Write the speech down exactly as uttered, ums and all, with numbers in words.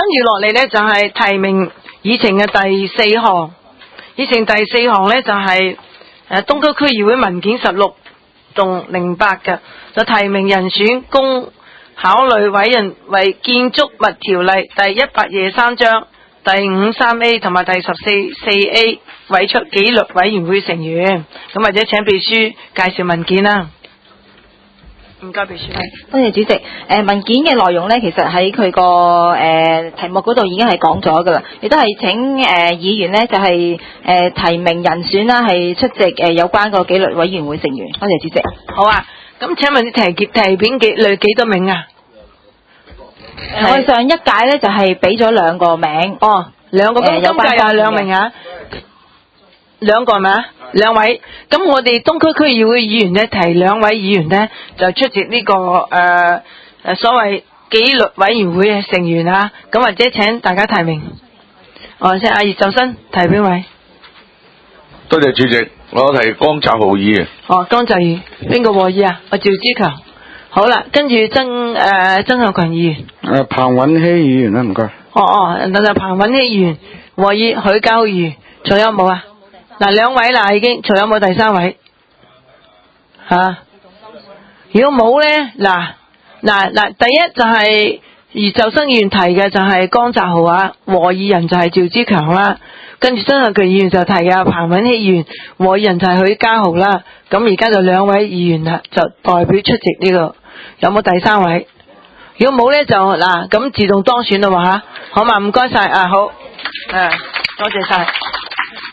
住落嚟呢，就係提名議程嘅第四項，議程第四項呢，就係誒東區區議會文件十六同零八嘅，就提名人選供考慮委任為建築物條例第一百廿三章第五三 A 同埋第十四四 A 委出紀律委員會成員，咁或者請秘書介紹文件啦。唔該，秘書。 多謝主席。誒、呃、文件嘅內容咧，其實喺佢個誒題目嗰度已經係講咗噶啦，亦都係請誒、呃、議員咧就係、是、誒、呃、提名人選啦，係出席誒、呃、有關個紀律委員會成員。多謝主席。 好啊，咁請問你提提名幾類幾多名啊？ 我哋上一屆咧就係俾咗兩個名。 哦，兩個，咁、呃、今屆有兩名啊？兩個係咪啊？兩位，咁我哋東區區議會議員呢，提兩位議員呢，就出席呢、這個誒誒、呃、所謂紀律委員會嘅成員啊，咁或者請大家提名。哦，請阿葉就新提邊位？ 多謝主席，我提江澤豪議員。 哦，江澤義，邊個和議啊？我趙之強。好啦，跟住曾誒曾向群議員。 誒彭允熙議員啦，唔該。 哦哦，等等彭允熙議員和議許家議員，仲有冇啊？嗱，兩位啦已經，仲有冇第三位？吓、啊？如果冇咧，嗱嗱嗱，第一就係而就新議員提嘅就係江澤豪啊，和議人就係趙之強啦，跟住曾向權議員就提嘅彭允熙議員，和議人就係許家豪啦。咁而家就兩位議員啦，就代表出席呢、這個，有冇第三位？如果冇咧，就嗱咁自動當選啦喎吓，好嘛？唔該晒啊，好，誒、啊，多謝晒。